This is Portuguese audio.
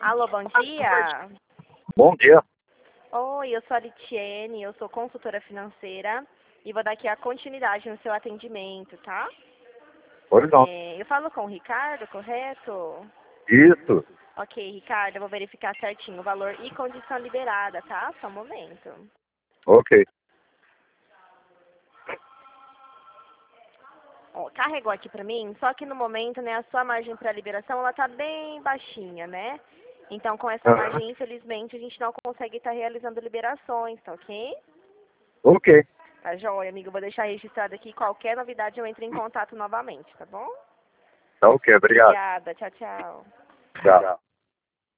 Alô, bom dia. Bom dia. Oi, eu sou a Litiene, eu sou consultora financeira e vou dar aqui a continuidade no seu atendimento, tá? Pois não. Eu falo com o Ricardo, correto? Isso. Ok, Ricardo, eu vou verificar certinho o valor e condição liberada, tá? Só um momento. Ok. Ó, carregou aqui pra mim, só que no momento, né, a sua margem para liberação, ela tá bem baixinha, né? Então, com essa Aham. margem, infelizmente, a gente não consegue estar realizando liberações, tá ok? Ok. Tá joia, amigo. Vou deixar registrado aqui. Qualquer novidade eu entro em contato novamente, tá bom? Tá ok, obrigado. Obrigada. Tchau, tchau. Tchau.